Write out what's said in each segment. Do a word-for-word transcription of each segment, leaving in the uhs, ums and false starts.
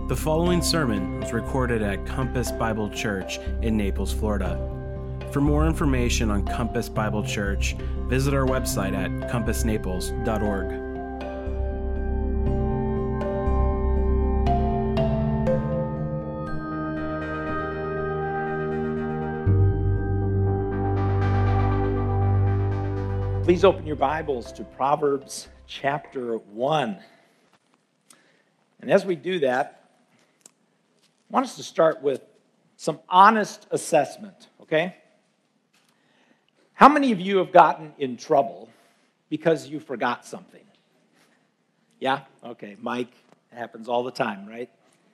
The following sermon was recorded at Compass Bible Church in Naples, Florida. For more information on Compass Bible Church, visit our website at compass naples dot org. Please open your Bibles to Proverbs chapter one. And as we do that, I want us to start with some honest assessment, okay? How many of you have gotten in trouble because you forgot something? Yeah? Okay, Mike, it happens all the time, right?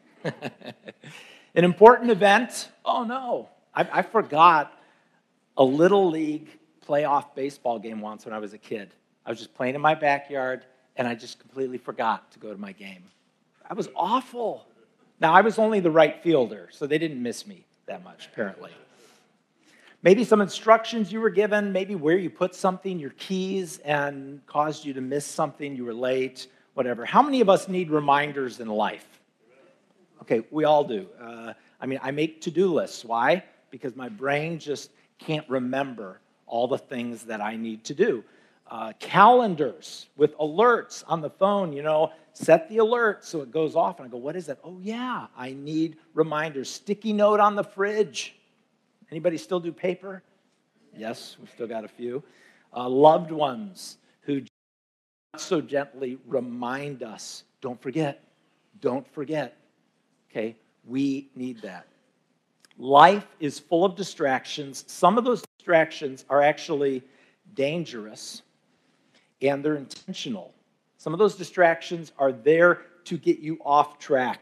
An important event? Oh no, I, I forgot a Little League playoff baseball game once when I was a kid. I was just playing in my backyard, and I just completely forgot to go to my game. That was awful. Now, I was only the right fielder, so they didn't miss me that much, apparently. Maybe some instructions you were given, maybe where you put something, your keys, and caused you to miss something, you were late, whatever. How many of us need reminders in life? Okay, we all do. Uh, I mean, I make to-do lists. Why? Because my brain just can't remember all the things that I need to do. Uh, calendars with alerts on the phone, you know, set the alert so it goes off. And I go, what is that? Oh, yeah, I need reminders. Sticky note on the fridge. Anybody still do paper? Yes, we've still got a few. Uh, loved ones who so gently remind us, don't forget, don't forget. Okay, we need that. Life is full of distractions. Some of those distractions are actually dangerous, and they're intentional. Some of those distractions are there to get you off track.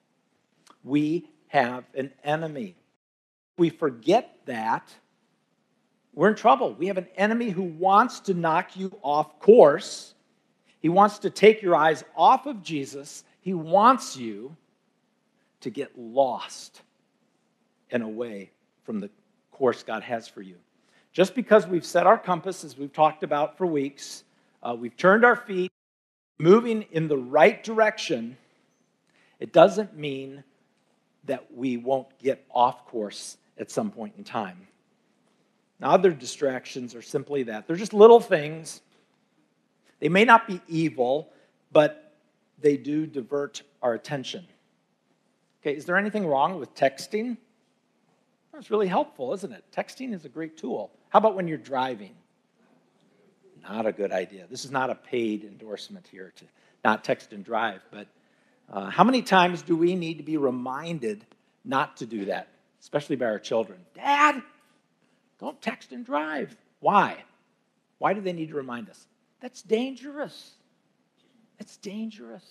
We have an enemy. If we forget that, we're in trouble. We have an enemy who wants to knock you off course. He wants to take your eyes off of Jesus. He wants you to get lost and away from the course God has for you. Just because we've set our compass, as we've talked about for weeks, uh, we've turned our feet, moving in the right direction, it doesn't mean that we won't get off course at some point in time. Now, other distractions are simply that. They're just little things. They may not be evil, but they do divert our attention. Okay, is there anything wrong with texting? It's really helpful, isn't it? Texting is a great tool. How about when you're driving? Not a good idea. This is not a paid endorsement here to not text and drive, but uh, how many times do we need to be reminded not to do that, especially by our children? Dad, don't text and drive. Why? Why do they need to remind us? That's dangerous. It's dangerous.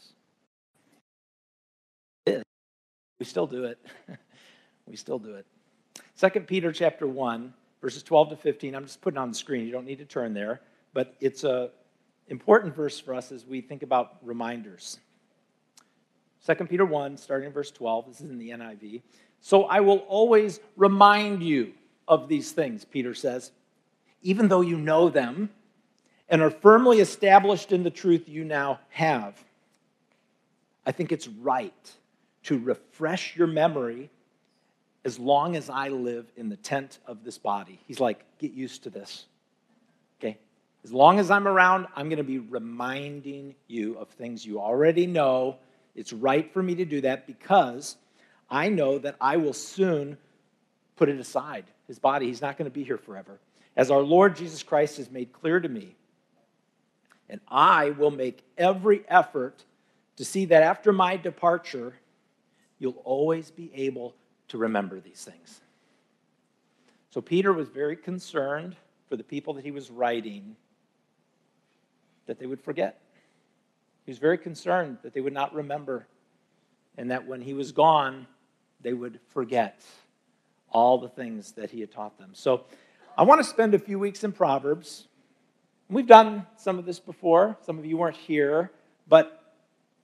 It is. We still do it. We still do it. Second Peter chapter one, verses twelve to fifteen. I'm just putting it on the screen. You don't need to turn there. But it's an important verse for us as we think about reminders. Second Peter one, starting in verse twelve. This is in the N I V. So I will always remind you of these things, Peter says, even though you know them and are firmly established in the truth you now have. I think it's right to refresh your memory as long as I live in the tent of this body. He's like, get used to this. Okay? As long as I'm around, I'm going to be reminding you of things you already know. It's right for me to do that because I know that I will soon put it aside. His body, he's not going to be here forever. As our Lord Jesus Christ has made clear to me, and I will make every effort to see that after my departure, you'll always be able to remember these things. So Peter was very concerned for the people that he was writing that they would forget. He was very concerned that they would not remember and that when he was gone, they would forget all the things that he had taught them. So I want to spend a few weeks in Proverbs. We've done some of this before. Some of you weren't here, but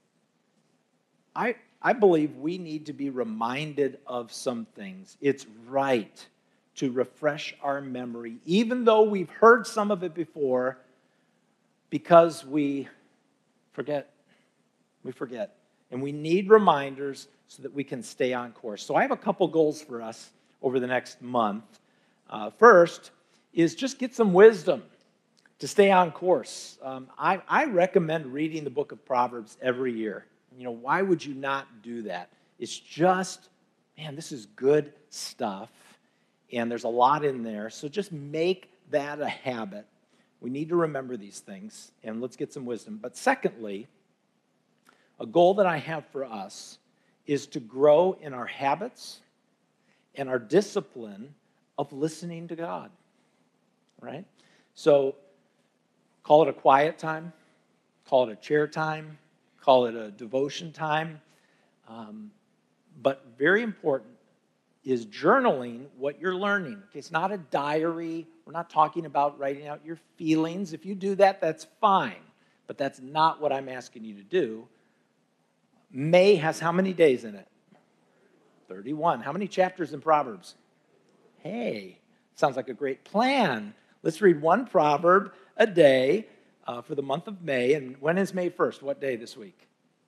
I, I believe we need to be reminded of some things. It's right to refresh our memory, even though we've heard some of it before, because we forget. We forget. And we need reminders so that we can stay on course. So I have a couple goals for us over the next month. Uh, first is just get some wisdom to stay on course. Um, I, I recommend reading the book of Proverbs every year. You know, why would you not do that? It's just, man, this is good stuff, and there's a lot in there. So just make that a habit. We need to remember these things, and let's get some wisdom. But secondly, a goal that I have for us is to grow in our habits and our discipline of listening to God, right? So call it a quiet time, call it a chair time, call it a devotion time. Um, but very important is journaling what you're learning. Okay, it's not a diary. We're not talking about writing out your feelings. If you do that, that's fine. But that's not what I'm asking you to do. May has how many days in it? thirty-one. How many chapters in Proverbs? Hey, sounds like a great plan. Let's read one proverb a day uh, for the month of May. And when is May first? What day this week?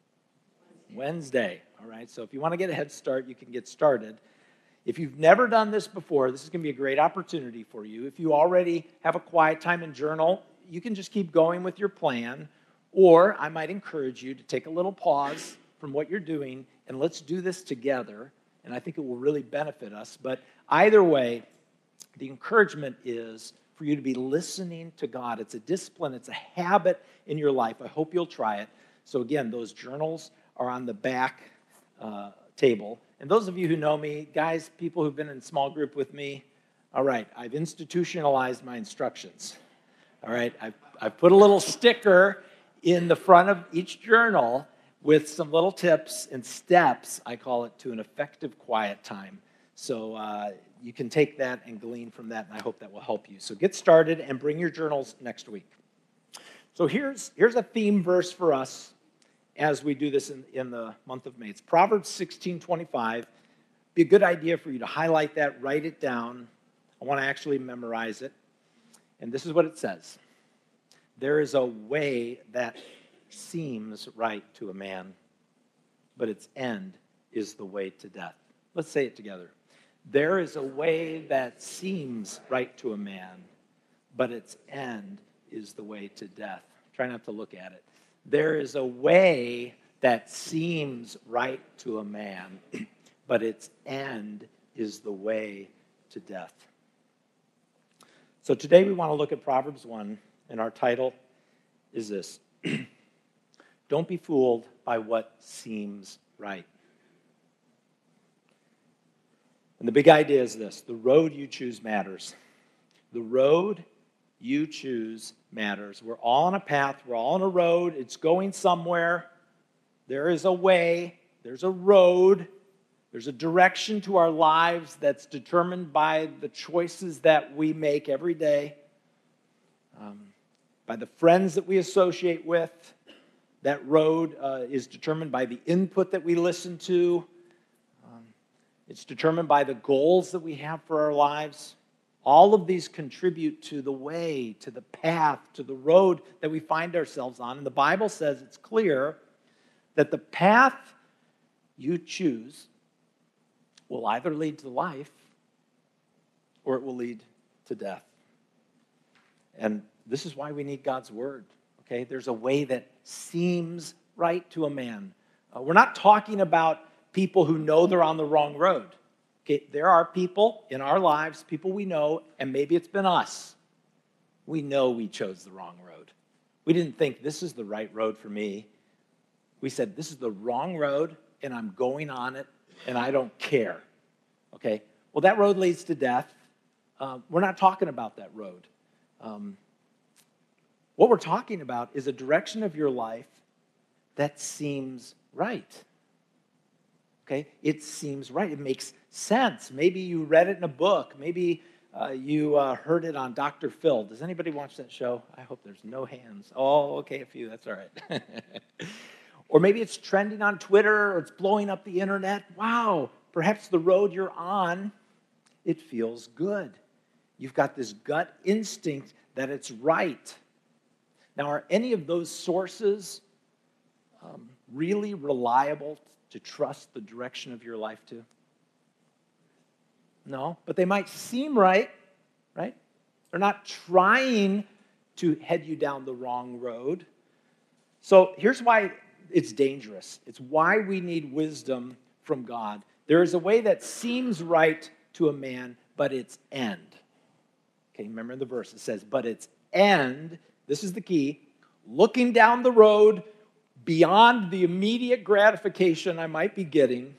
Wednesday. All right, so if you want to get a head start, you can get started. If you've never done this before, this is going to be a great opportunity for you. If you already have a quiet time and journal, you can just keep going with your plan. Or I might encourage you to take a little pause from what you're doing, and let's do this together. And I think it will really benefit us. But either way, the encouragement is for you to be listening to God. It's a discipline. It's a habit in your life. I hope you'll try it. So again, those journals are on the back uh, table. And those of you who know me, guys, people who've been in small group with me, all right, I've institutionalized my instructions. All right, I've, I've put a little sticker in the front of each journal with some little tips and steps, I call it, to an effective quiet time. So uh, you can take that and glean from that, and I hope that will help you. So get started and bring your journals next week. So here's, here's a theme verse for us as we do this in, in the month of May. It's Proverbs sixteen twenty-five. Be a good idea for you to highlight that, write it down. I want to actually memorize it. And this is what it says. There is a way that seems right to a man, but its end is the way to death. Let's say it together. There is a way that seems right to a man, but its end is the way to death. Try not to look at it. There is a way that seems right to a man, but its end is the way to death. So today we want to look at Proverbs one, and our title is this. Don't be fooled by what seems right. And the big idea is this. The road you choose matters. The road you choose matters. We're all on a path. We're all on a road. It's going somewhere. There is a way. There's a road. There's a direction to our lives that's determined by the choices that we make every day, um, by the friends that we associate with. That road uh, is determined by the input that we listen to. Um, it's determined by the goals that we have for our lives. All of these contribute to the way, to the path, to the road that we find ourselves on. And the Bible says it's clear that the path you choose will either lead to life or it will lead to death. And this is why we need God's word. Okay, there's a way that seems right to a man. Uh, we're not talking about people who know they're on the wrong road. Okay, there are people in our lives, people we know, and maybe it's been us. We know we chose the wrong road. We didn't think this is the right road for me. We said this is the wrong road, and I'm going on it, and I don't care. Okay, well, that road leads to death. Uh, we're not talking about that road. Um, What we're talking about is a direction of your life that seems right. Okay? It seems right. It makes sense. Maybe you read it in a book. Maybe uh, you uh, heard it on Doctor Phil. Does anybody watch that show? I hope there's no hands. Oh, okay, a few. That's all right. Or maybe it's trending on Twitter or it's blowing up the internet. Wow. Perhaps the road you're on, it feels good. You've got this gut instinct that it's right. Now, are any of those sources um, really reliable to trust the direction of your life to? No, but they might seem right, right? They're not trying to head you down the wrong road. So here's why it's dangerous. It's why we need wisdom from God. There is a way that seems right to a man, but its end. Okay, remember the verse. It says, but its end, this is the key, looking down the road beyond the immediate gratification I might be getting,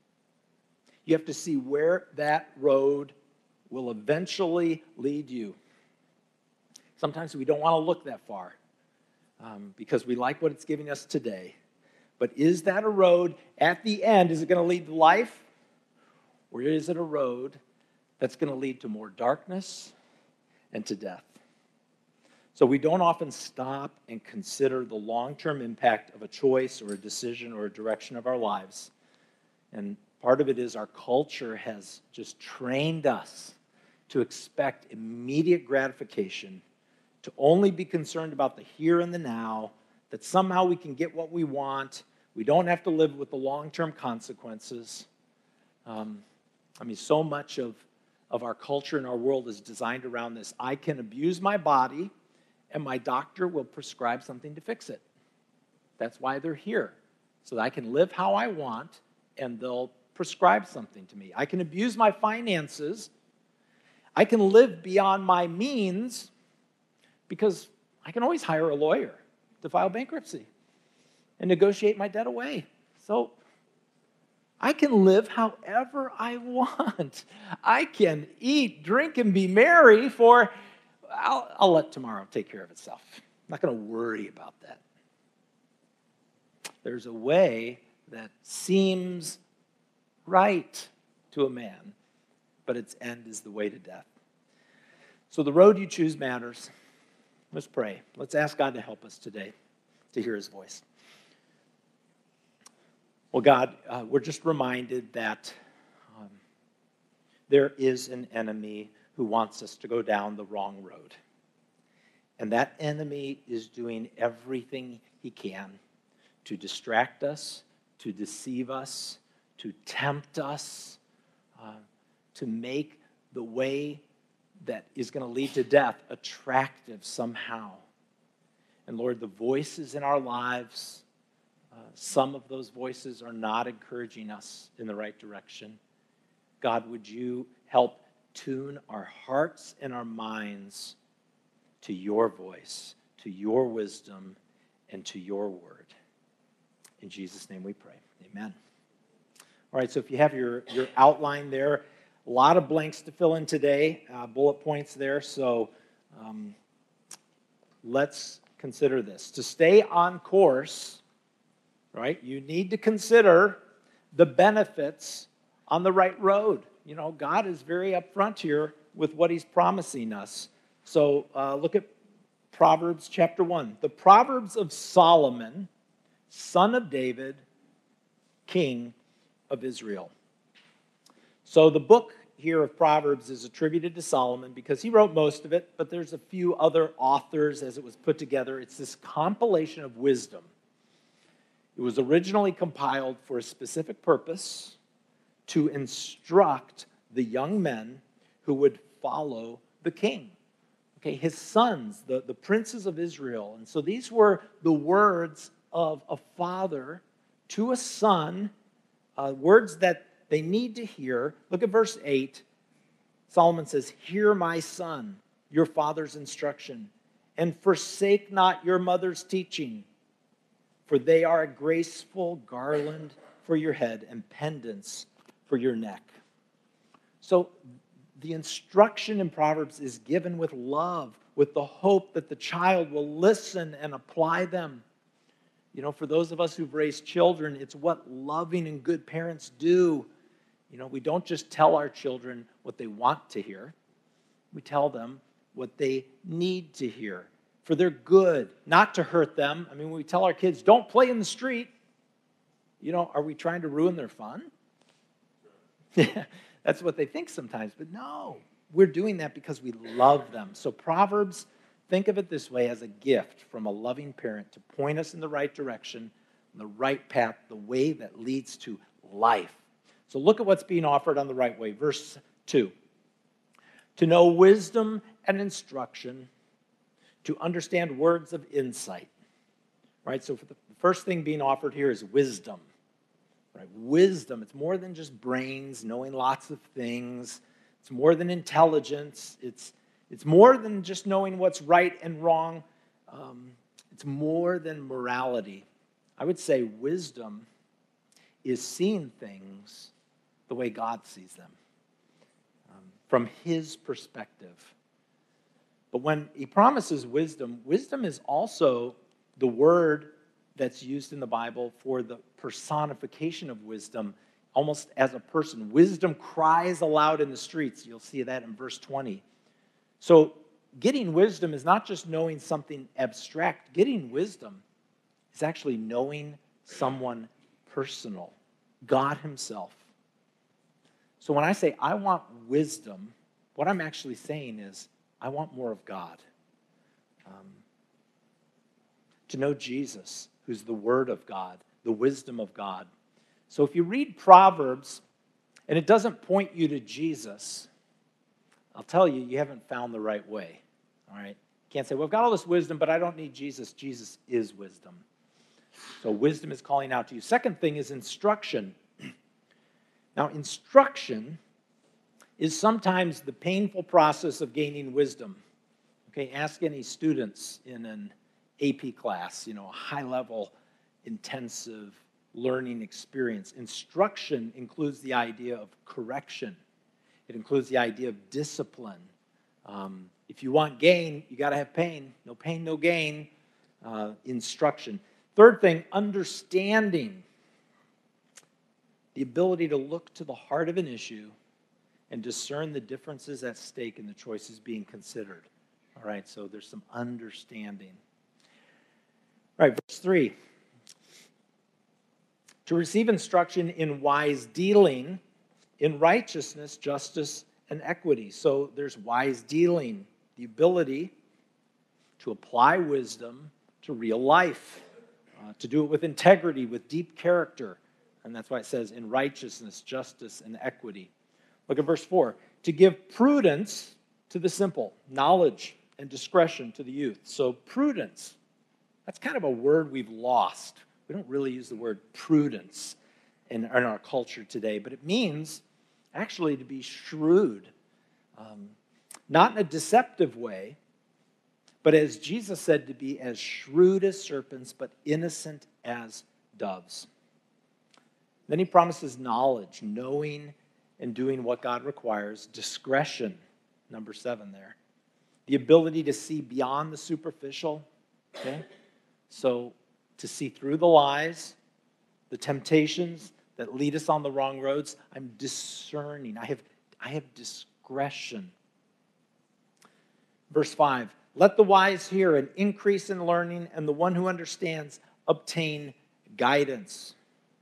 you have to see where that road will eventually lead you. Sometimes we don't want to look that far um, because we like what it's giving us today. But is that a road at the end? Is it going to lead to life? Or is it a road that's going to lead to more darkness and to death? So we don't often stop and consider the long-term impact of a choice or a decision or a direction of our lives. And part of it is our culture has just trained us to expect immediate gratification, to only be concerned about the here and the now, that somehow we can get what we want. We don't have to live with the long-term consequences. Um, I mean, so much of, of our culture and our world is designed around this. I can abuse my body, and my doctor will prescribe something to fix it. That's why they're here, so that I can live how I want, and they'll prescribe something to me. I can abuse my finances. I can live beyond my means because I can always hire a lawyer to file bankruptcy and negotiate my debt away. So I can live however I want. I can eat, drink, and be merry for, I'll, I'll let tomorrow take care of itself. I'm not going to worry about that. There's a way that seems right to a man, but its end is the way to death. So the road you choose matters. Let's pray. Let's ask God to help us today to hear his voice. Well, God, uh, we're just reminded that um, there is an enemy who wants us to go down the wrong road. And that enemy is doing everything he can to distract us, to deceive us, to tempt us, uh, to make the way that is going to lead to death attractive somehow. And Lord, the voices in our lives, uh, some of those voices are not encouraging us in the right direction. God, would you help tune our hearts and our minds to your voice, to your wisdom, and to your word. In Jesus' name we pray. Amen. All right, so if you have your, your outline there, a lot of blanks to fill in today, uh, bullet points there. So um, let's consider this. To stay on course, right, you need to consider the benefits on the right road. You know, God is very upfront here with what he's promising us. So uh, look at Proverbs chapter one. The Proverbs of Solomon, son of David, king of Israel. So the book here of Proverbs is attributed to Solomon because he wrote most of it, but there's a few other authors as it was put together. It's this compilation of wisdom. It was originally compiled for a specific purpose, to instruct the young men who would follow the king. Okay, his sons, the, the princes of Israel. And so these were the words of a father to a son, uh, words that they need to hear. Look at verse eight. Solomon says, "Hear, my son, your father's instruction, and forsake not your mother's teaching, for they are a graceful garland for your head and pendants for your neck." So the instruction in Proverbs is given with love, with the hope that the child will listen and apply them. You know, for those of us who've raised children, it's what loving and good parents do. You know, we don't just tell our children what they want to hear. We tell them what they need to hear for their good, not to hurt them. I mean, when we tell our kids, don't play in the street, you know, are we trying to ruin their fun? That's what they think sometimes, but no, we're doing that because we love them. So Proverbs, think of it this way, as a gift from a loving parent to point us in the right direction, the right path, the way that leads to life. So look at what's being offered on the right way. Verse two. To know wisdom and instruction, to understand words of insight. Right? So for the first thing being offered here is wisdom. Right? Wisdom, it's more than just brains, knowing lots of things. It's more than intelligence. It's, it's more than just knowing what's right and wrong. Um, it's more than morality. I would say wisdom is seeing things the way God sees them, um, from his perspective. But when he promises wisdom, wisdom is also the word that's used in the Bible for the personification of wisdom, almost as a person. Wisdom cries aloud in the streets. You'll see that in verse twenty. So getting wisdom is not just knowing something abstract. Getting wisdom is actually knowing someone personal, God himself. So when I say I want wisdom, what I'm actually saying is I want more of God. Um, to know Jesus, who's the Word of God, the wisdom of God. So if you read Proverbs and it doesn't point you to Jesus, I'll tell you, you haven't found the right way. All right? You can't say, well, I've got all this wisdom, but I don't need Jesus. Jesus is wisdom. So wisdom is calling out to you. Second thing is instruction. Now, instruction is sometimes the painful process of gaining wisdom. Okay, ask any students in an A P class, you know, a high-level, intensive learning experience. Instruction includes the idea of correction. It includes the idea of discipline. Um, if you want gain, you got to have pain. No pain, no gain. Uh, instruction. Third thing, understanding. The ability to look to the heart of an issue and discern the differences at stake in the choices being considered. All right, so there's some understanding. All right, verse three. To receive instruction in wise dealing, in righteousness, justice, and equity. So there's wise dealing, the ability to apply wisdom to real life, uh, to do it with integrity, with deep character. And that's why it says in righteousness, justice, and equity. Look at verse four. To give prudence to the simple, knowledge and discretion to the youth. So prudence, that's kind of a word we've lost. We don't really use the word prudence in, in our culture today, but it means actually to be shrewd. Um, not in a deceptive way, but as Jesus said, to be as shrewd as serpents, but innocent as doves. Then he promises knowledge, knowing and doing what God requires, discretion, number seven there. The ability to see beyond the superficial, okay? So to see through the lies, the temptations that lead us on the wrong roads. I'm discerning. I have, I have discretion. Verse five, let the wise hear and increase in learning, and the one who understands obtain guidance.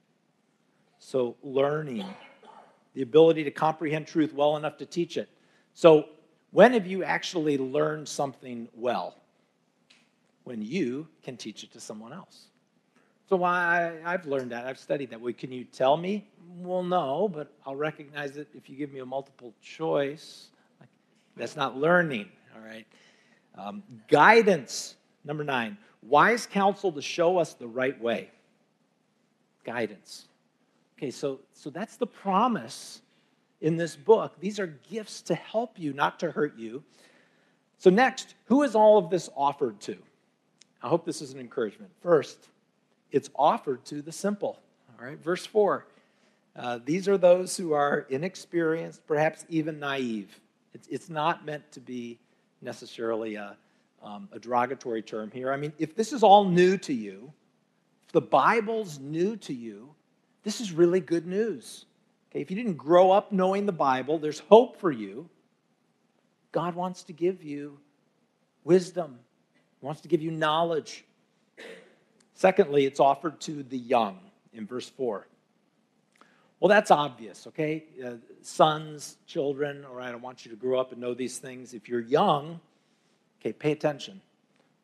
So learning, the ability to comprehend truth well enough to teach it. So when have you actually learned something well? When you can teach it to someone else. So I, I've learned that. I've studied that. Well, can you tell me? Well, no, but I'll recognize it if you give me a multiple choice. That's not learning, all right? Um, guidance, number nine. Wise counsel to show us the right way. Guidance. Okay, so, so that's the promise in this book. These are gifts to help you, not to hurt you. So next, who is all of this offered to? I hope this is an encouragement. First, it's offered to the simple. All right, verse four. Uh, these are those who are inexperienced, perhaps even naive. It's, it's not meant to be necessarily a, um, a derogatory term here. I mean, if this is all new to you, if the Bible's new to you, this is really good news. Okay, if you didn't grow up knowing the Bible, there's hope for you. God wants to give you wisdom. He wants to give you knowledge. Secondly, it's offered to the young in verse four. Well, that's obvious, okay? Uh, sons, children, all right, I want you to grow up and know these things. If you're young, okay, pay attention.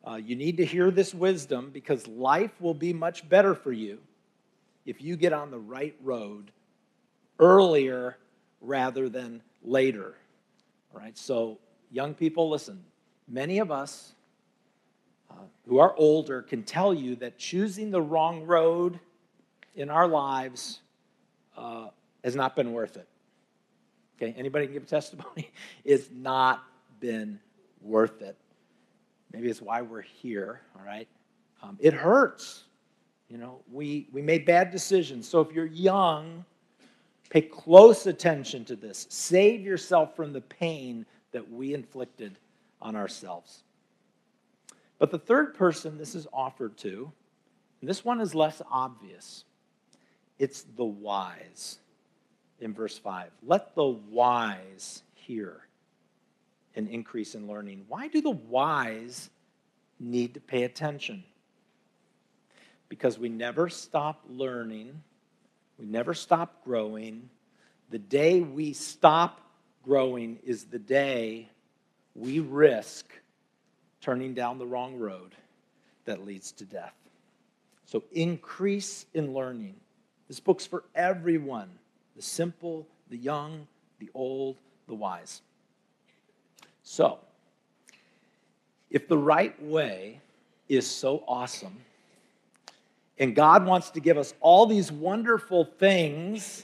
Uh, you need to hear this wisdom because life will be much better for you if you get on the right road earlier rather than later. All right, so young people, listen. Many of us uh, who are older can tell you that choosing the wrong road in our lives uh, has not been worth it. Okay, anybody can give a testimony? It's not been worth it. Maybe it's why we're here, all right? Um, it hurts. You know, we, we made bad decisions. So if you're young, pay close attention to this. Save yourself from the pain that we inflicted on ourselves. But the third person this is offered to, and this one is less obvious, it's the wise in verse five. Let the wise hear and increase in learning. Why do the wise need to pay attention? Because we never stop learning. We never stop growing. The day we stop growing is the day we risk turning down the wrong road that leads to death. So increase in learning. This book's for everyone, the simple, the young, the old, the wise. So, if the right way is so awesome, and God wants to give us all these wonderful things,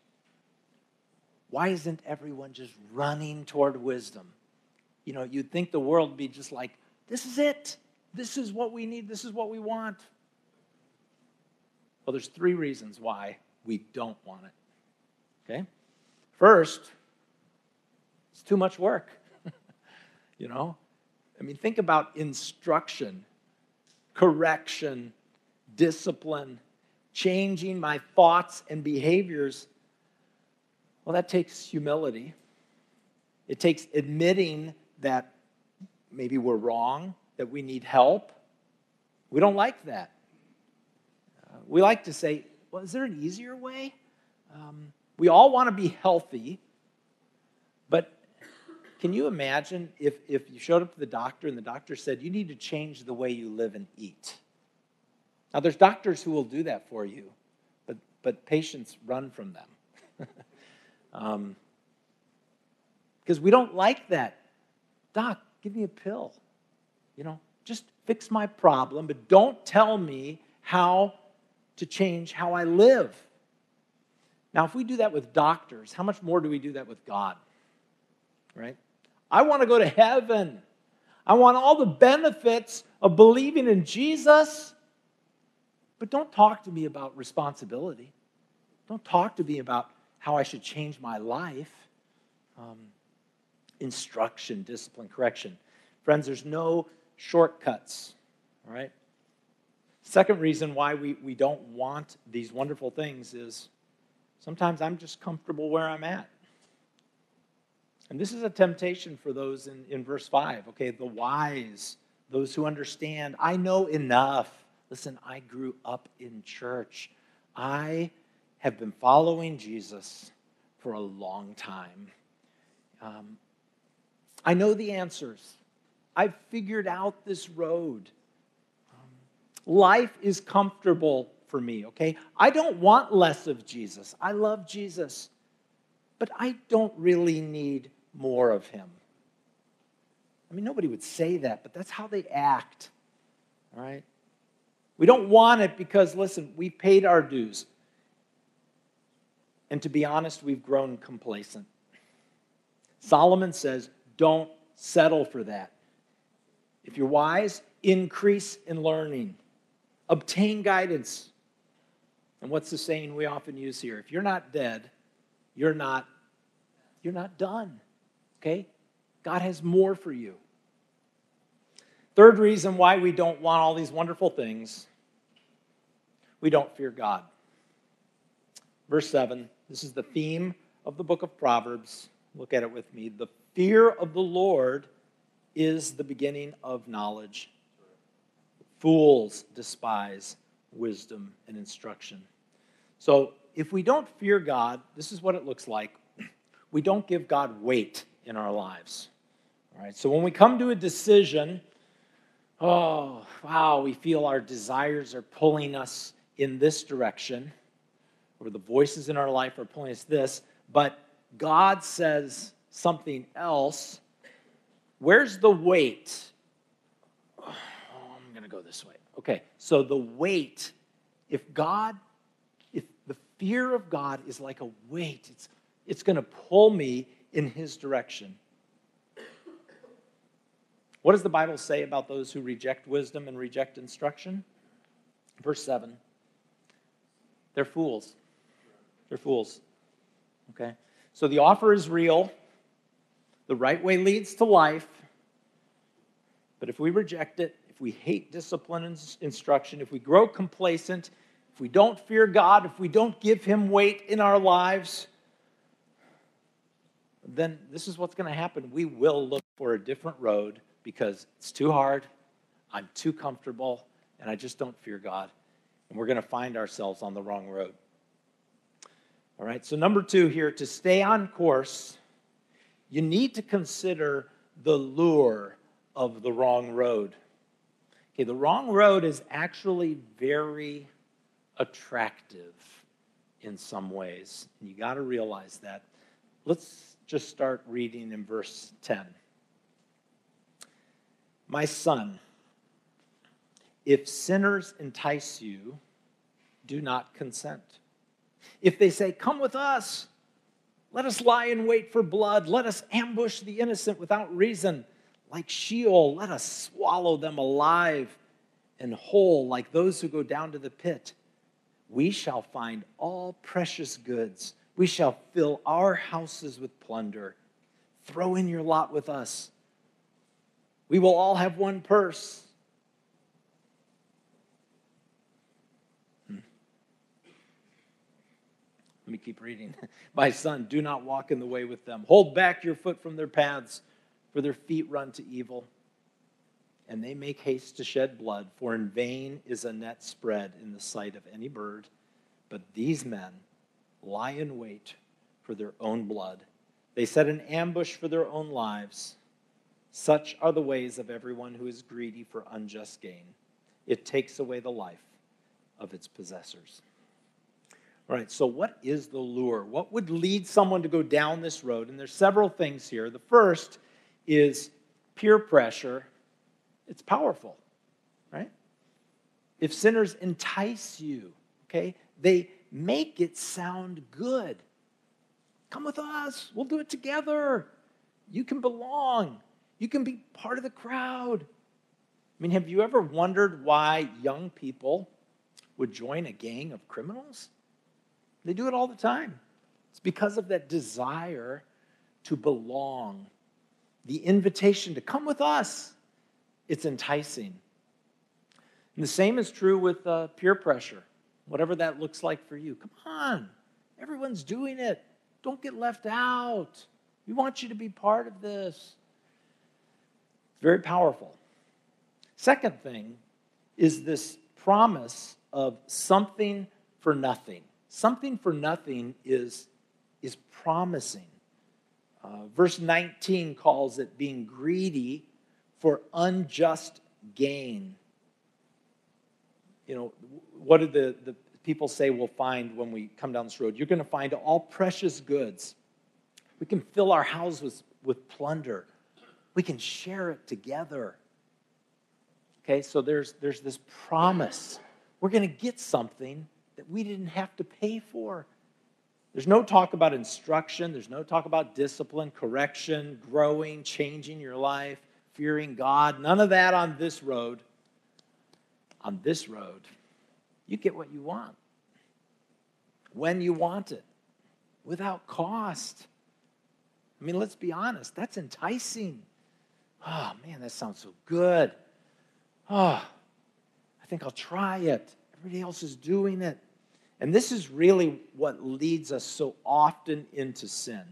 why isn't everyone just running toward wisdom? You know, you'd think the world would be just like, this is it. This is what we need. This is what we want. Well, there's three reasons why we don't want it. Okay? First, it's too much work. You know? I mean, think about instruction, correction, discipline, changing my thoughts and behaviors. Well, that takes humility. It takes admitting that maybe we're wrong, that we need help. We don't like that. Uh, we like to say, well, is there an easier way? Um, we all want to be healthy, but can you imagine if, if you showed up to the doctor and the doctor said, you need to change the way you live and eat? Now, there's doctors who will do that for you, but, but patients run from them. um, because we don't like that. Doc, give me a pill. You know, just fix my problem, but don't tell me how to change how I live. Now, if we do that with doctors, how much more do we do that with God? Right? I want to go to heaven. I want all the benefits of believing in Jesus, but don't talk to me about responsibility. Don't talk to me about how I should change my life. Um, instruction, discipline, correction. Friends, there's no shortcuts, all right? Second reason why we, we don't want these wonderful things is sometimes I'm just comfortable where I'm at. And this is a temptation for those in, in verse five, okay? The wise, those who understand. I know enough. Listen, I grew up in church. I have been following Jesus for a long time. Um, I know the answers. I've figured out this road. Um, life is comfortable for me, okay? I don't want less of Jesus. I love Jesus. But I don't really need more of him. I mean, nobody would say that, but that's how they act, all right? We don't want it because, listen, we paid our dues. And to be honest, we've grown complacent. Solomon says, don't settle for that. If you're wise, increase in learning. Obtain guidance. And what's the saying we often use here? If you're not dead, you're not, you're not done. Okay? God has more for you. Third reason why we don't want all these wonderful things, we don't fear God. Verse seven, this is the theme of the book of Proverbs. Look at it with me. The fear of the Lord is the beginning of knowledge. Fools despise wisdom and instruction. So if we don't fear God, this is what it looks like. We don't give God weight in our lives. All right. So when we come to a decision, Oh, wow, we feel our desires are pulling us in this direction, or the voices in our life are pulling us this, but God says something else. Where's the weight? Oh, I'm going to go this way. Okay, so the weight, if God, if the fear of God is like a weight, it's, it's going to pull me in his direction. What does the Bible say about those who reject wisdom and reject instruction? Verse seven. They're fools. They're fools. Okay? So the offer is real. The right way leads to life. But if we reject it, if we hate discipline and instruction, if we grow complacent, if we don't fear God, if we don't give him weight in our lives, then this is what's going to happen. We will look for a different road because it's too hard, I'm too comfortable, and I just don't fear God. And we're going to find ourselves on the wrong road. All right, so number two here, to stay on course, you need to consider the lure of the wrong road. Okay, the wrong road is actually very attractive in some ways. And you got to realize that. Let's just start reading in verse ten. My son, if sinners entice you, do not consent. If they say, come with us, let us lie in wait for blood, let us ambush the innocent without reason, like Sheol, let us swallow them alive and whole, like those who go down to the pit. We shall find all precious goods. We shall fill our houses with plunder. Throw in your lot with us. We will all have one purse. Hmm. Let me keep reading. My son, do not walk in the way with them. Hold back your foot from their paths, for their feet run to evil. And they make haste to shed blood, for in vain is a net spread in the sight of any bird. But these men lie in wait for their own blood. They set an ambush for their own lives. Such are the ways of everyone who is greedy for unjust gain. It takes away the life of its possessors. All right, so what is the lure? What would lead someone to go down this road? And there's several things here. The first is peer pressure. It's powerful, right? If sinners entice you, okay, they make it sound good. Come with us. We'll do it together. You can belong. You can be part of the crowd. I mean, have you ever wondered why young people would join a gang of criminals? They do it all the time. It's because of that desire to belong, the invitation to come with us. It's enticing. And the same is true with uh, peer pressure, whatever that looks like for you. Come on, everyone's doing it. Don't get left out. We want you to be part of this. Very powerful. Second thing is this promise of something for nothing. Something for nothing is, is promising. Uh, verse nineteen calls it being greedy for unjust gain. You know, what do the, the people say we'll find when we come down this road? You're going to find all precious goods. We can fill our houses with plunder. We can share it together. Okay, so there's, there's this promise. We're going to get something that we didn't have to pay for. There's no talk about instruction. There's no talk about discipline, correction, growing, changing your life, fearing God. None of that on this road. On this road, you get what you want, when you want it, without cost. I mean, let's be honest. That's enticing. Oh, man, that sounds so good. Oh, I think I'll try it. Everybody else is doing it. And this is really what leads us so often into sin.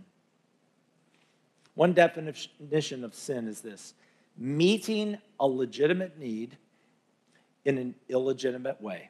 One definition of sin is this: meeting a legitimate need in an illegitimate way.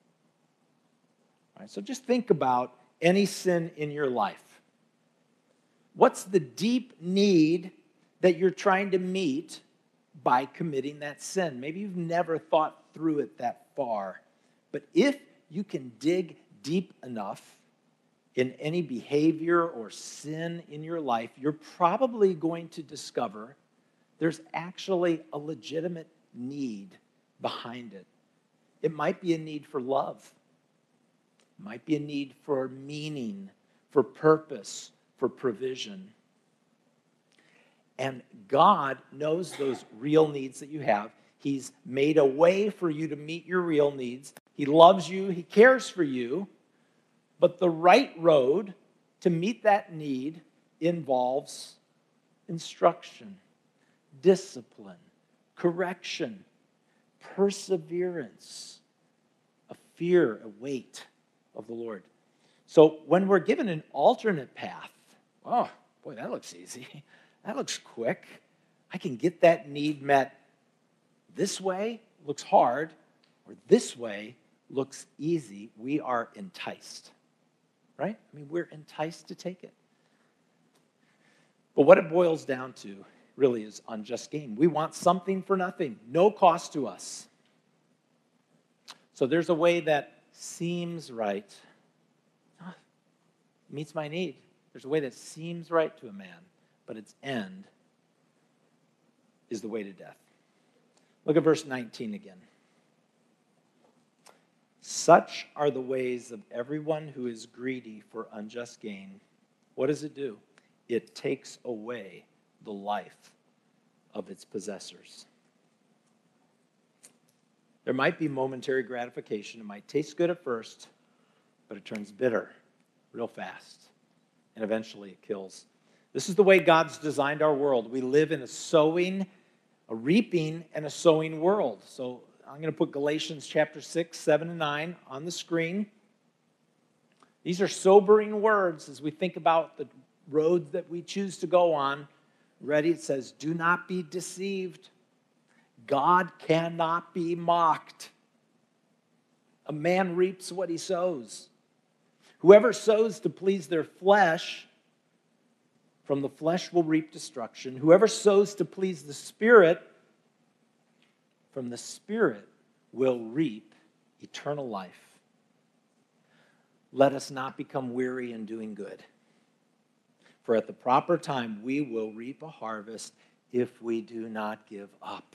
All right, so just think about any sin in your life. What's the deep need that you're trying to meet by committing that sin. Maybe you've never thought through it that far. But if you can dig deep enough in any behavior or sin in your life, you're probably going to discover there's actually a legitimate need behind it. It might be a need for love. It might be a need for meaning, for purpose, for provision. And God knows those real needs that you have. He's made a way for you to meet your real needs. He loves you. He cares for you. But the right road to meet that need involves instruction, discipline, correction, perseverance, a fear, a weight of the Lord. So when we're given an alternate path, oh, boy, that looks easy. That looks quick. I can get that need met this way, looks hard, or this way looks easy. We are enticed, right? I mean, we're enticed to take it. But what it boils down to really is unjust gain. We want something for nothing, no cost to us. So there's a way that seems right, ah, meets my need. There's a way that seems right to a man, but its end is the way to death. Look at verse nineteen again. Such are the ways of everyone who is greedy for unjust gain. What does it do? It takes away the life of its possessors. There might be momentary gratification. It might taste good at first, but it turns bitter real fast, and eventually it kills. This is the way God's designed our world. We live in a sowing, a reaping, and a sowing world. So I'm going to put Galatians chapter six, seven, and nine on the screen. These are sobering words as we think about the roads that we choose to go on. Ready? It says, do not be deceived. God cannot be mocked. A man reaps what he sows. Whoever sows to please their flesh, from the flesh will reap destruction. Whoever sows to please the Spirit, from the Spirit will reap eternal life. Let us not become weary in doing good. For at the proper time, we will reap a harvest if we do not give up.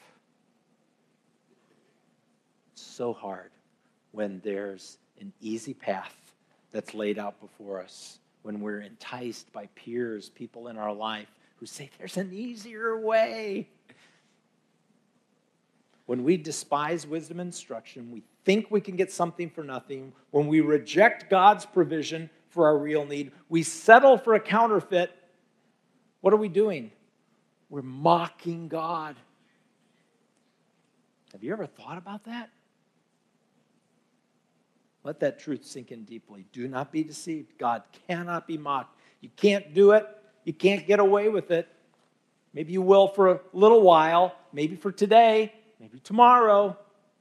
It's so hard when there's an easy path that's laid out before us, when we're enticed by peers, people in our life who say, there's an easier way. When we despise wisdom and instruction, we think we can get something for nothing. When we reject God's provision for our real need, we settle for a counterfeit. What are we doing? We're mocking God. Have you ever thought about that? Let that truth sink in deeply. Do not be deceived. God cannot be mocked. You can't do it. You can't get away with it. Maybe you will for a little while, maybe for today, maybe tomorrow.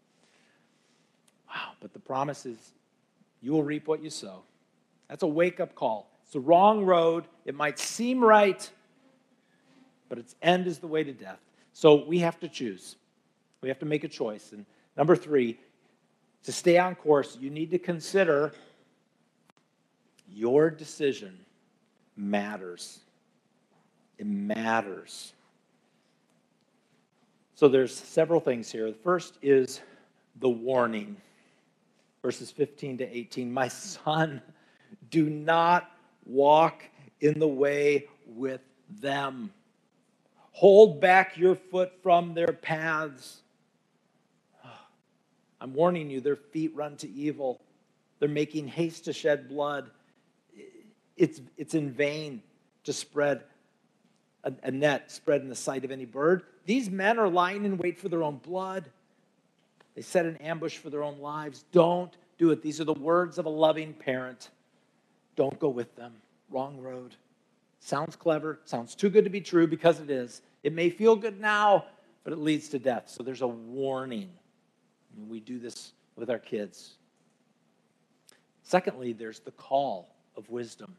Wow, but the promise is you will reap what you sow. That's a wake-up call. It's the wrong road. It might seem right, but its end is the way to death. So we have to choose. We have to make a choice. And number three, to stay on course, you need to consider your decision matters. It matters. So there's several things here. The first is the warning. Verses fifteen to eighteen. My son, do not walk in the way with them. Hold back your foot from their paths. I'm warning you, their feet run to evil. They're making haste to shed blood. It's, it's in vain to spread a, a net spread in the sight of any bird. These men are lying in wait for their own blood. They set an ambush for their own lives. Don't do it. These are the words of a loving parent. Don't go with them. Wrong road. Sounds clever. Sounds too good to be true because it is. It may feel good now, but it leads to death. So there's a warning. And we do this with our kids. Secondly, there's the call of wisdom.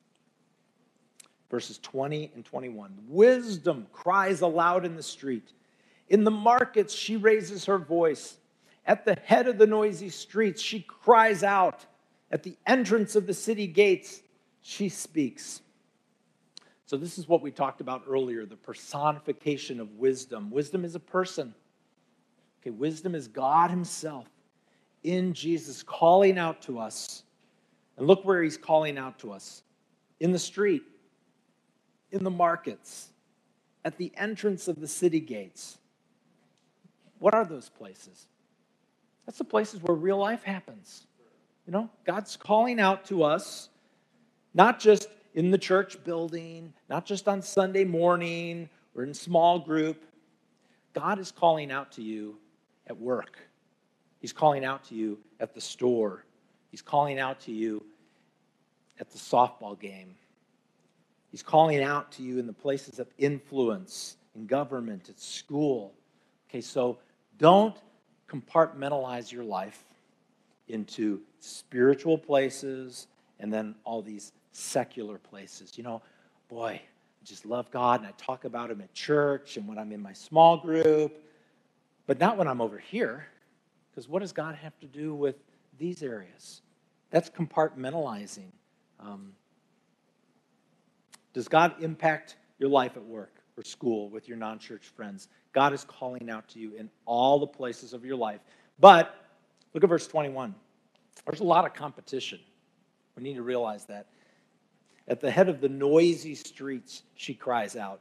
Verses twenty and twenty-one. Wisdom cries aloud in the street. In the markets, she raises her voice. At the head of the noisy streets, she cries out. At the entrance of the city gates, she speaks. So this is what we talked about earlier, the personification of wisdom. Wisdom is a person. Okay, wisdom is God himself in Jesus calling out to us. And look where he's calling out to us. In the street, in the markets, at the entrance of the city gates. What are those places? That's the places where real life happens. You know, God's calling out to us, not just in the church building, not just on Sunday morning or in small group. God is calling out to you at work. He's calling out to you at the store. He's calling out to you at the softball game. He's calling out to you in the places of influence, in government, at school. Okay, so don't compartmentalize your life into spiritual places and then all these secular places. You know, boy, I just love God and I talk about him at church and when I'm in my small group, but not when I'm over here, because what does God have to do with these areas? That's compartmentalizing. Um, does God impact your life at work or school with your non-church friends? God is calling out to you in all the places of your life. But look at verse twenty-one. There's a lot of competition. We need to realize that. At the head of the noisy streets, she cries out.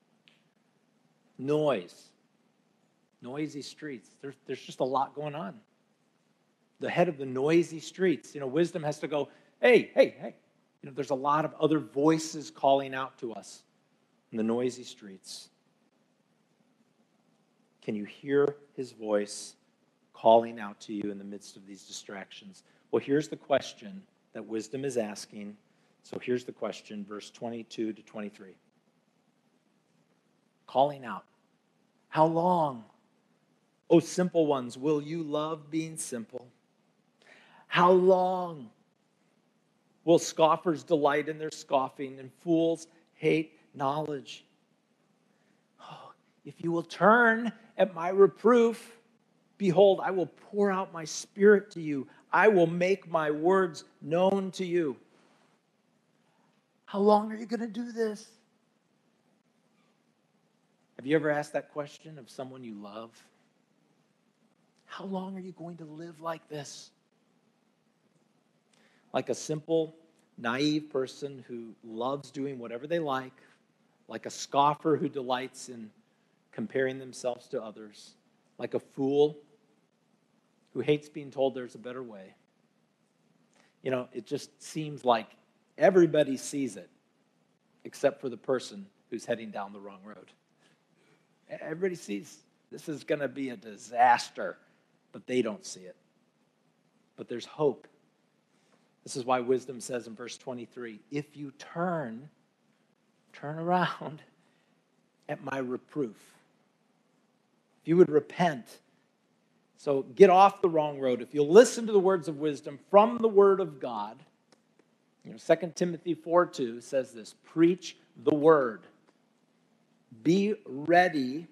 Noise. Noisy streets. There's, there's just a lot going on. The head of the noisy streets. You know, wisdom has to go, hey, hey, hey. You know, there's a lot of other voices calling out to us in the noisy streets. Can you hear his voice calling out to you in the midst of these distractions? Well, here's the question that wisdom is asking. So here's the question, verse twenty-two to twenty-three. Calling out. How long, O simple ones, will you love being simple? How long will scoffers delight in their scoffing and fools hate knowledge? Oh, if you will turn at my reproof, behold, I will pour out my spirit to you. I will make my words known to you. How long are you going to do this? Have you ever asked that question of someone you love? How long are you going to live like this? Like a simple, naive person who loves doing whatever they like, like a scoffer who delights in comparing themselves to others, like a fool who hates being told there's a better way. You know, it just seems like everybody sees it, except for the person who's heading down the wrong road. Everybody sees this is going to be a disaster, but they don't see it. But there's hope. This is why wisdom says in verse twenty-three, if you turn, turn around at my reproof. If you would repent, so get off the wrong road. If you'll listen to the words of wisdom from the word of God, you know, Second Timothy four two says this, preach the word. Be ready.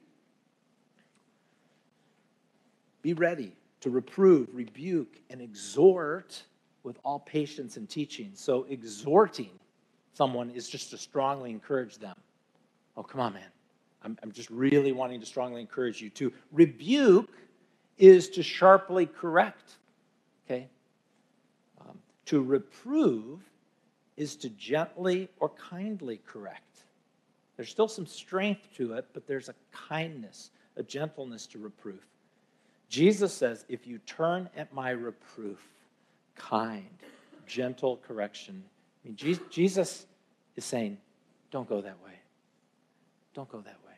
Be ready to reprove, rebuke, and exhort with all patience and teaching. So exhorting someone is just to strongly encourage them. Oh, come on, man. I'm, I'm just really wanting to strongly encourage you. To rebuke is to sharply correct. Okay? Um, to reprove is to gently or kindly correct. There's still some strength to it, but there's a kindness, a gentleness to reproof. Jesus says, if you turn at my reproof, kind, gentle correction. I mean, Jesus is saying, don't go that way. Don't go that way.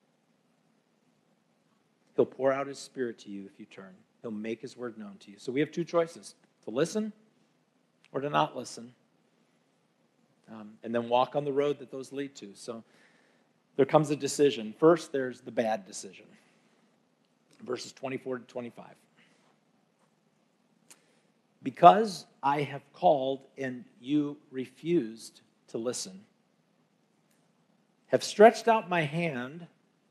He'll pour out his spirit to you if you turn. He'll make his word known to you. So we have two choices, to listen or to not listen. Um, and then walk on the road that those lead to. So there comes a decision. First, there's the bad decision. Verses twenty-four to twenty-five. Because I have called and you refused to listen, have stretched out my hand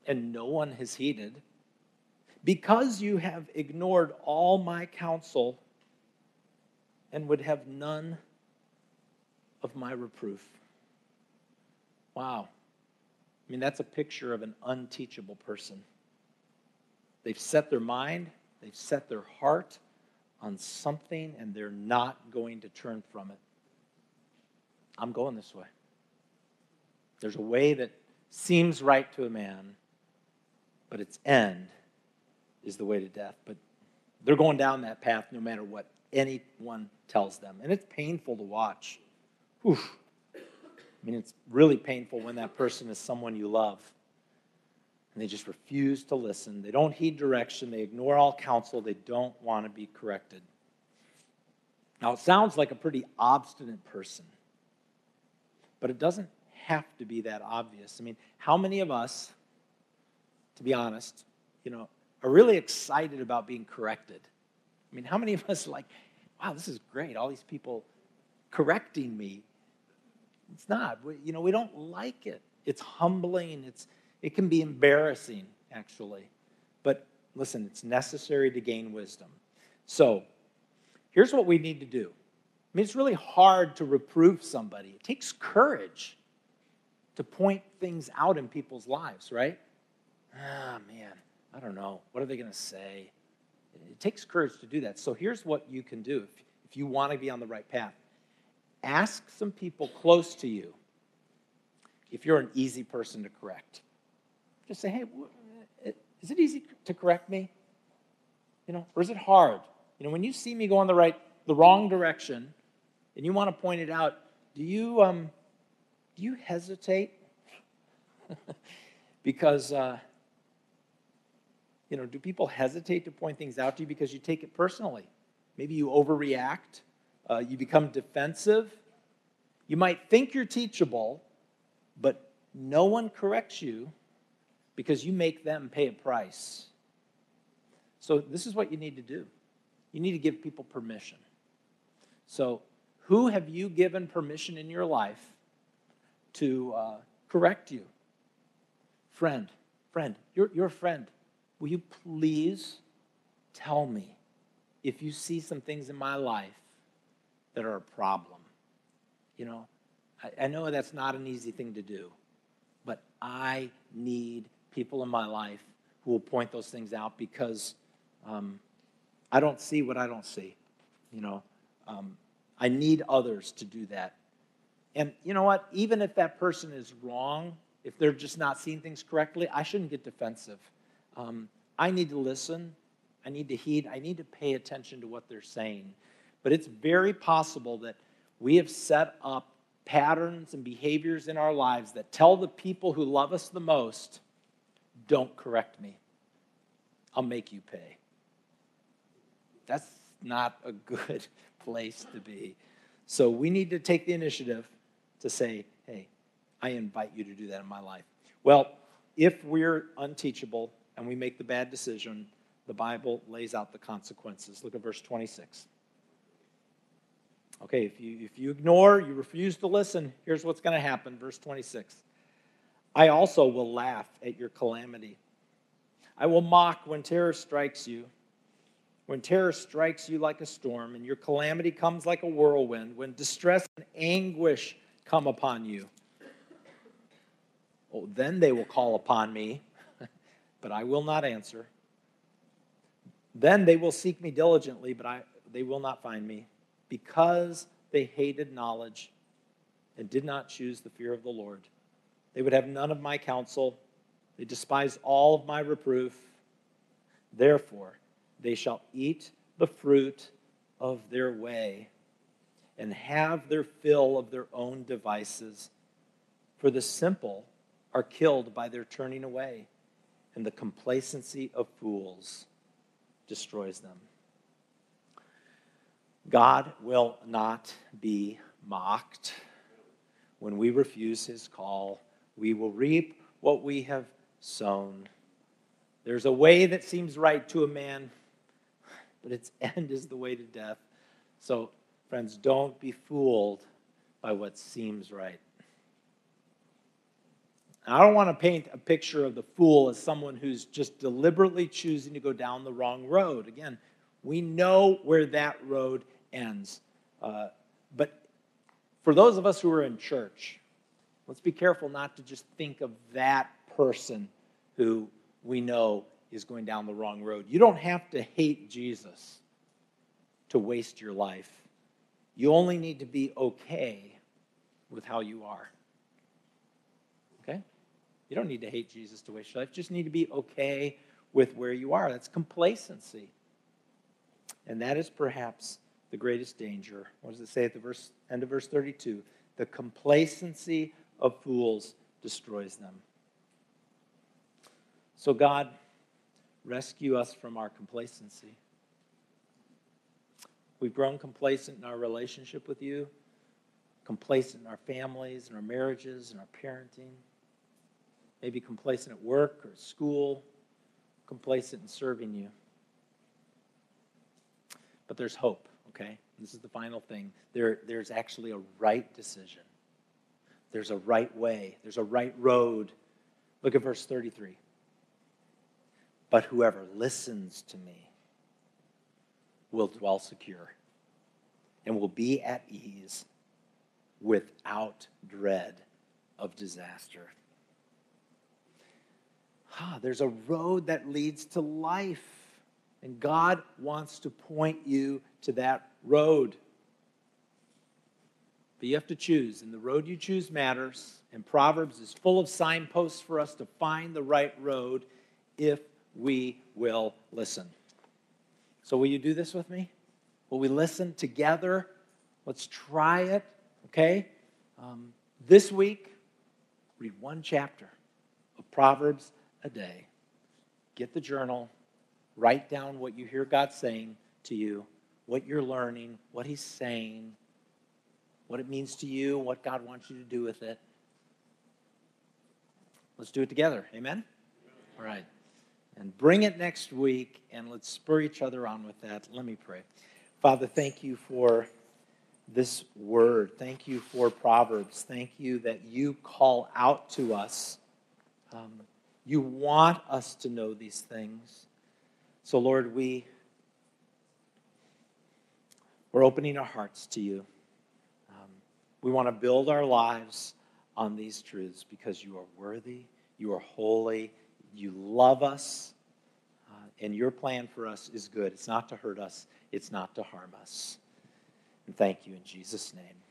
and no one has heeded. Because you have ignored all my counsel and would have none of my reproof. Wow. I mean, that's a picture of an unteachable person. They've set their mind, they've set their heart on something, and they're not going to turn from it. I'm going this way. There's a way that seems right to a man, but its end is the way to death. But they're going down that path no matter what anyone tells them. And it's painful to watch. Whew. I mean, it's really painful when that person is someone you love. And they just refuse to listen. They don't heed direction. They ignore all counsel. They don't want to be corrected. Now, it sounds like a pretty obstinate person. But it doesn't have to be that obvious. I mean, how many of us, to be honest, you know, are really excited about being corrected? I mean, how many of us are like, wow, this is great, all these people correcting me? It's not. We, you know, we don't like it. It's humbling. It's It can be embarrassing, actually. But listen, it's necessary to gain wisdom. So here's what we need to do. I mean, it's really hard to reprove somebody. It takes courage to point things out in people's lives, right? Ah, man, I don't know. What are they going to say? It takes courage to do that. So here's what you can do if, if you want to be on the right path. Ask some people close to you if you're an easy person to correct. Just say, hey, is it easy to correct me? You know, or is it hard? You know, when you see me go in the right, the wrong direction, and you want to point it out, do you um, do you hesitate? because uh, you know, do people hesitate to point things out to you because you take it personally? Maybe you overreact. Uh, you become defensive. You might think you're teachable, but no one corrects you because you make them pay a price. So this is what you need to do. You need to give people permission. So who have you given permission in your life to uh, correct you? Friend, friend, you're, you're a friend. Will you please tell me if you see some things in my life that are a problem? You know, I, I know that's not an easy thing to do, but I need people in my life who will point those things out because um, I don't see what I don't see. You know, um, I need others to do that. And you know what? Even if that person is wrong, if they're just not seeing things correctly, I shouldn't get defensive. Um, I need to listen. I need to heed. I need to pay attention to what they're saying. But it's very possible that we have set up patterns and behaviors in our lives that tell the people who love us the most, don't correct me. I'll make you pay. That's not a good place to be. So we need to take the initiative to say, hey, I invite you to do that in my life. Well, if we're unteachable and we make the bad decision, the Bible lays out the consequences. Look at verse twenty-six. Okay, if you, if you ignore, you refuse to listen, here's what's going to happen. Verse twenty-six. I also will laugh at your calamity. I will mock when terror strikes you. When terror strikes you like a storm, and your calamity comes like a whirlwind, when distress and anguish come upon you. Oh, then they will call upon me, but I will not answer. Then they will seek me diligently, but I, they will not find me, because they hated knowledge and did not choose the fear of the Lord. They would have none of my counsel. They despised all of my reproof. Therefore, they shall eat the fruit of their way and have their fill of their own devices. For the simple are killed by their turning away, and the complacency of fools destroys them. God will not be mocked. When we refuse his call, we will reap what we have sown. There's a way that seems right to a man, but its end is the way to death. So, friends, don't be fooled by what seems right. And I don't want to paint a picture of the fool as someone who's just deliberately choosing to go down the wrong road. Again, we know where that road ends. Uh, but for those of us who are in church, let's be careful not to just think of that person who we know is going down the wrong road. You don't have to hate Jesus to waste your life. You only need to be okay with how you are. Okay? You don't need to hate Jesus to waste your life. You just need to be okay with where you are. That's complacency. And that is perhaps the greatest danger. What does it say at the verse, end of verse thirty-two? The complacency of fools destroys them. So God, rescue us from our complacency. We've grown complacent in our relationship with you, complacent in our families and our marriages and our parenting, maybe complacent at work or school, complacent in serving you. But there's hope, okay? This is the final thing. There, there's actually a right decision. There's a right way. There's a right road. Look at verse thirty-three. But whoever listens to me will dwell secure and will be at ease without dread of disaster. Ah, there's a road that leads to life, and God wants to point you to that road. But you have to choose, and the road you choose matters, and Proverbs is full of signposts for us to find the right road if we will listen. So will you do this with me? Will we listen together? Let's try it, okay? Um, this week, read one chapter of Proverbs a day. Get the journal. Write down what you hear God saying to you, what you're learning, what he's saying, what it means to you, what God wants you to do with it. Let's do it together. Amen? All right. And bring it next week, and let's spur each other on with that. Let me pray. Father, thank you for this word. Thank you for Proverbs. Thank you that you call out to us. Um, you want us to know these things. So, Lord, we, we're opening our hearts to you. Um, we want to build our lives on these truths because you are worthy, you are holy, you love us, uh, and your plan for us is good. It's not to hurt us. It's not to harm us. And thank you in Jesus' name.